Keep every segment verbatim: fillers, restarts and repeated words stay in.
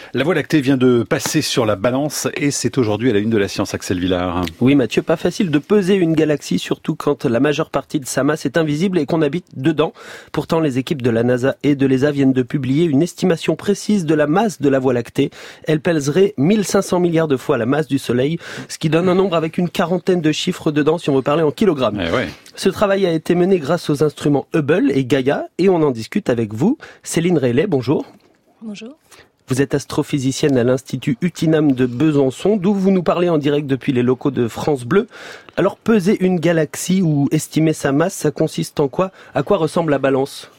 La Voie lactée vient de passer sur la balance et c'est aujourd'hui à la une de la science, Axel Villard. Oui Mathieu, pas facile de peser une galaxie, surtout quand la majeure partie de sa masse est invisible et qu'on habite dedans. Pourtant, les équipes de la NASA et de l'E S A viennent de publier une estimation précise de la masse de la Voie lactée. Elle pèserait mille cinq cents milliards de fois la masse du Soleil, ce qui donne un nombre avec une quarantaine de chiffres dedans si on veut parler en kilogrammes. Eh ouais. Ce travail a été mené grâce aux instruments Hubble et Gaia et on en discute avec vous. Céline Raylet, bonjour. Bonjour. Vous êtes astrophysicienne à l'Institut Utinam de Besançon, d'où vous nous parlez en direct depuis les locaux de France Bleu. Alors, peser une galaxie ou estimer sa masse, ça consiste en quoi? À quoi ressemble la balance?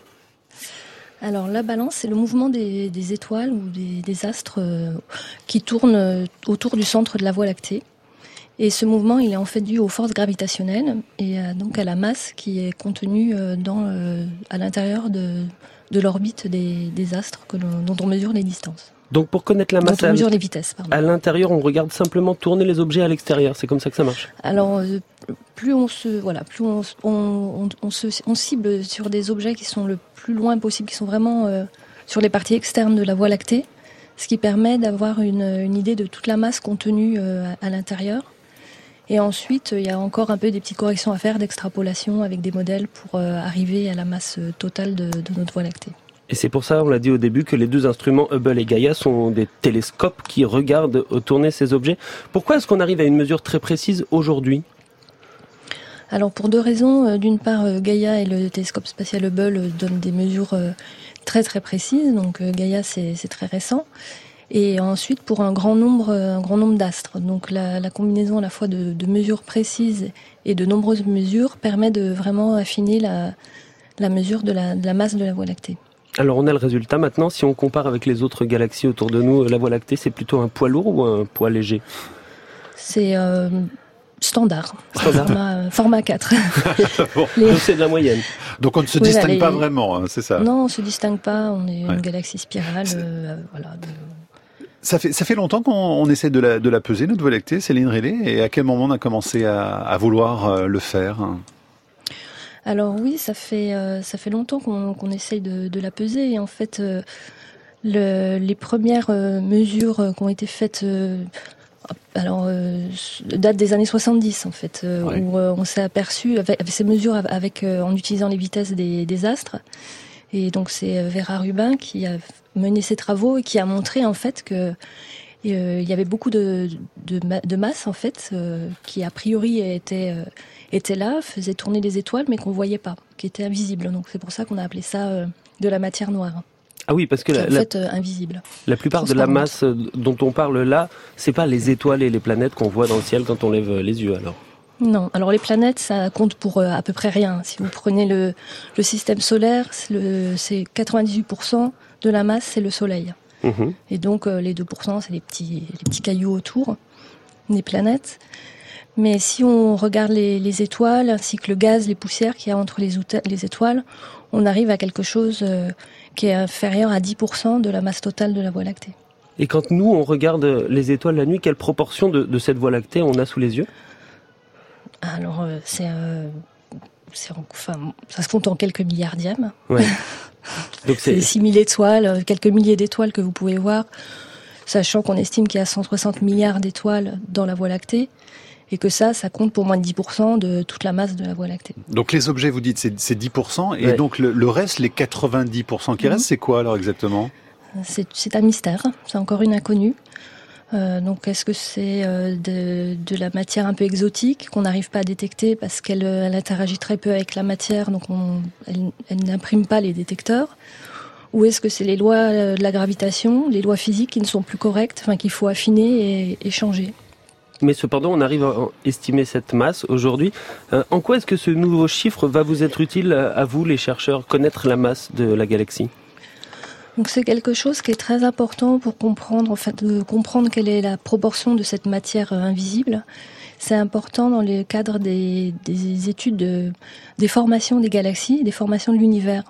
Alors, la balance, c'est le mouvement des, des étoiles ou des, des astres euh, qui tournent autour du centre de la Voie lactée. Et ce mouvement, il est en fait dû aux forces gravitationnelles et euh, donc à la masse qui est contenue euh, dans, euh, à l'intérieur de... de l'orbite des, des astres que l'on, dont on mesure les distances. Donc pour connaître la masse dont on mesure les vitesses, pardon. À l'intérieur, on regarde simplement tourner les objets à l'extérieur. C'est comme ça que ça marche. Alors euh, plus on se voilà, plus on, on, on, on, se, on cible sur des objets qui sont le plus loin possible, qui sont vraiment euh, sur les parties externes de la Voie lactée, ce qui permet d'avoir une, une idée de toute la masse contenue euh, à, à l'intérieur. Et ensuite, il y a encore un peu des petites corrections à faire d'extrapolation avec des modèles pour euh, arriver à la masse totale de, de notre Voie lactée. Et c'est pour ça, on l'a dit au début, que les deux instruments Hubble et Gaia sont des télescopes qui regardent tourner ces objets. Pourquoi est-ce qu'on arrive à une mesure très précise aujourd'hui ? Alors pour deux raisons. D'une part, Gaia et le télescope spatial Hubble donnent des mesures très très précises. Donc Gaia, c'est, c'est très récent. Et ensuite pour un grand nombre, un grand nombre d'astres. Donc la, la combinaison à la fois de, de mesures précises et de nombreuses mesures permet de vraiment affiner la, la mesure de la, de la masse de la Voie lactée. Alors on a le résultat maintenant. Si on compare avec les autres galaxies autour de nous, la Voie lactée, c'est plutôt un poids lourd ou un poids léger ? C'est euh, standard, standard. Format, format quatre. Bon, les... Donc c'est de la moyenne. Donc on ne se oui, distingue les... pas vraiment, hein, c'est ça ? Non, on ne se distingue pas. On est ouais. une galaxie spirale. Euh, voilà. De... Ça fait, ça fait longtemps qu'on on essaie de la, de la peser, notre Voie lactée, Céline Raylet, et à quel moment on a commencé à, à vouloir le faire ? Alors oui, ça fait euh, ça fait longtemps qu'on, qu'on essaye de, de la peser et en fait euh, le, les premières euh, mesures euh, qui ont été faites euh, alors euh, datent des années soixante-dix en fait euh, ouais. où euh, on s'est aperçu avec, avec ces mesures avec euh, en utilisant les vitesses des, des astres et donc c'est Vera Rubin qui a mené ces travaux et qui a montré en fait que il euh, y avait beaucoup de de, de masse en fait euh, qui a priori était euh, était là, faisait tourner des étoiles, mais qu'on voyait pas, qui étaient invisibles. Donc c'est pour ça qu'on a appelé ça euh, de la matière noire. Ah oui, parce que qui la, est en fait euh, invisible. La plupart de la masse dont on parle là, c'est pas les étoiles et les planètes qu'on voit dans le ciel quand on lève les yeux, alors. Non, alors les planètes, ça compte pour euh, à peu près rien. Si vous prenez le, le système solaire, c'est, le, c'est quatre-vingt-dix-huit pour cent de la masse, c'est le Soleil. Mmh. Et donc euh, les deux pour cent, c'est les petits, les petits cailloux autour des planètes. Mais si on regarde les, les étoiles, ainsi que le gaz, les poussières qu'il y a entre les, les étoiles, on arrive à quelque chose euh, qui est inférieur à dix pour cent de la masse totale de la Voie lactée. Et quand nous, on regarde les étoiles la nuit, quelle proportion de, de cette Voie lactée on a sous les yeux ? Alors, euh, c'est, euh, c'est... Enfin, ça se compte en quelques milliardièmes. Ouais. Donc c'est... c'est six mille étoiles, quelques milliers d'étoiles que vous pouvez voir, sachant qu'on estime qu'il y a cent soixante milliards d'étoiles dans la Voie lactée. Et que ça, ça compte pour moins de dix pour cent de toute la masse de la Voie lactée. Donc les objets, vous dites, c'est, c'est dix pour cent, et ouais. donc le, le reste, les quatre-vingt-dix pour cent qui mmh. restent, c'est quoi alors exactement ? c'est, c'est un mystère, c'est encore une inconnue. Euh, donc est-ce que c'est euh, de, de la matière un peu exotique qu'on n'arrive pas à détecter parce qu'elle elle interagit très peu avec la matière, donc on, elle, elle n'imprime pas les détecteurs ? Ou est-ce que c'est les lois de la gravitation, les lois physiques qui ne sont plus correctes, enfin qu'il faut affiner et, et changer ? Mais cependant, on arrive à estimer cette masse aujourd'hui. Euh, en quoi est-ce que ce nouveau chiffre va vous être utile à vous, les chercheurs, connaître la masse de la galaxie ? Donc c'est quelque chose qui est très important pour comprendre, en fait, de comprendre quelle est la proportion de cette matière invisible. C'est important dans le cadre des, des études de, des formations des galaxies, des formations de l'univers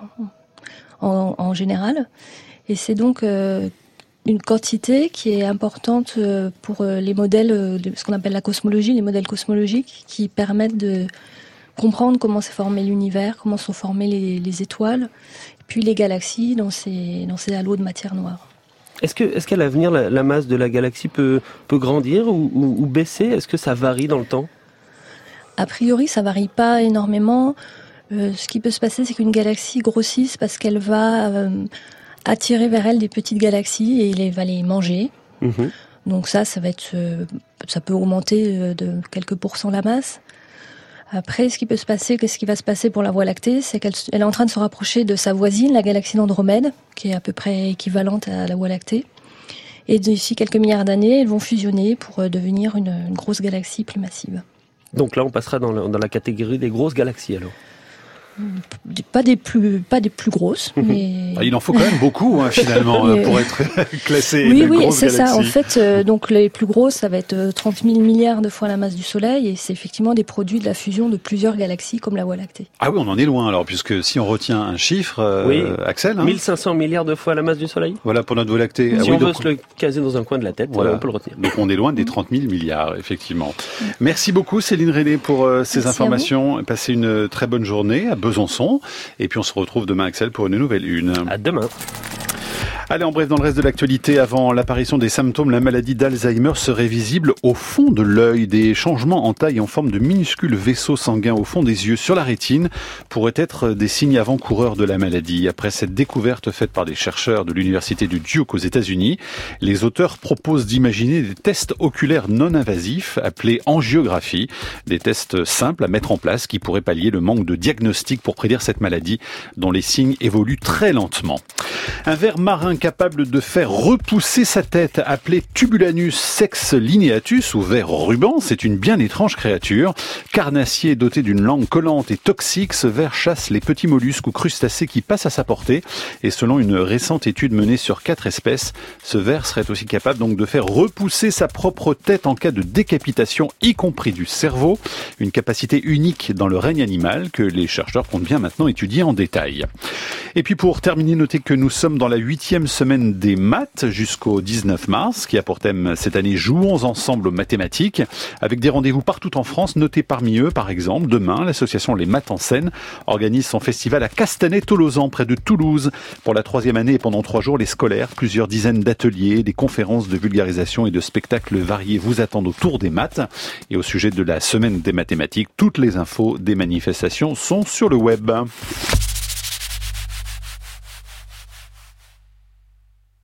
en, en général. Et c'est donc euh, une quantité qui est importante pour les modèles, ce qu'on appelle la cosmologie, les modèles cosmologiques qui permettent de comprendre comment s'est formé l'univers, comment sont formées les, les étoiles, puis les galaxies dans ces, dans ces halos de matière noire. Est-ce que, est-ce qu'à l'avenir, la, la masse de la galaxie peut, peut grandir ou, ou, ou baisser? Est-ce que ça varie dans le temps? A priori, ça varie pas énormément. Euh, ce qui peut se passer, c'est qu'une galaxie grossisse parce qu'elle va euh, attirer vers elle des petites galaxies et elle va les manger. Mmh. Donc ça, ça va être, euh, ça peut augmenter de quelques pourcents la masse. Après, ce qui peut se passer, qu'est-ce qui va se passer pour la Voie lactée, c'est qu'elle elle est en train de se rapprocher de sa voisine, la galaxie d'Andromède, qui est à peu près équivalente à la Voie lactée. Et d'ici quelques milliards d'années, elles vont fusionner pour devenir une, une grosse galaxie plus massive. Donc là, on passera dans, le, dans la catégorie des grosses galaxies, alors. Pas des plus, pas des plus grosses, mais... Ah, il en faut quand même beaucoup, hein, finalement, mais... pour être classé. Oui, oui, c'est galaxies. ça. En fait, euh, donc les plus grosses, ça va être trente mille milliards de fois la masse du Soleil, et c'est effectivement des produits de la fusion de plusieurs galaxies comme la Voie lactée. Ah oui, on en est loin, alors, puisque si on retient un chiffre, euh, oui. Axel, hein, mille cinq cents milliards de fois la masse du Soleil. Voilà pour notre Voie lactée. Si ah, on oui, veut donc... se le caser dans un coin de la tête, voilà. On peut le retenir. Donc on est loin des trente mille milliards, effectivement. Merci beaucoup, Céline René, pour euh, ces Merci informations. Passez une très bonne journée à Besançon. Et puis on se retrouve demain, Axel, pour une nouvelle une. À demain. Allez, en bref, dans le reste de l'actualité, avant l'apparition des symptômes, la maladie d'Alzheimer serait visible au fond de l'œil. Des changements en taille en forme de minuscules vaisseaux sanguins au fond des yeux sur la rétine pourraient être des signes avant-coureurs de la maladie. Après cette découverte faite par des chercheurs de l'université du Duke aux États-Unis, les auteurs proposent d'imaginer des tests oculaires non invasifs appelés angiographie, des tests simples à mettre en place qui pourraient pallier le manque de diagnostic pour prédire cette maladie dont les signes évoluent très lentement. Un ver marin capable de faire repousser sa tête, appelé Tubulanus sex lineatus ou ver ruban, c'est une bien étrange créature. Carnassier doté d'une langue collante et toxique, ce ver chasse les petits mollusques ou crustacés qui passent à sa portée. Et selon une récente étude menée sur quatre espèces, ce ver serait aussi capable donc de faire repousser sa propre tête en cas de décapitation, y compris du cerveau. Une capacité unique dans le règne animal que les chercheurs comptent bien maintenant étudier en détail. Et puis pour terminer, notez que nous sommes dans la huitième semaine des maths jusqu'au dix-neuf mars, qui a pour thème cette année « Jouons ensemble aux mathématiques » avec des rendez-vous partout en France. Notez parmi eux, par exemple, demain, l'association Les Maths en Scène organise son festival à Castanet-Tolosan, près de Toulouse. Pour la troisième année et pendant trois jours, les scolaires, plusieurs dizaines d'ateliers, des conférences de vulgarisation et de spectacles variés vous attendent autour des maths. Et au sujet de la semaine des mathématiques, toutes les infos des manifestations sont sur le web.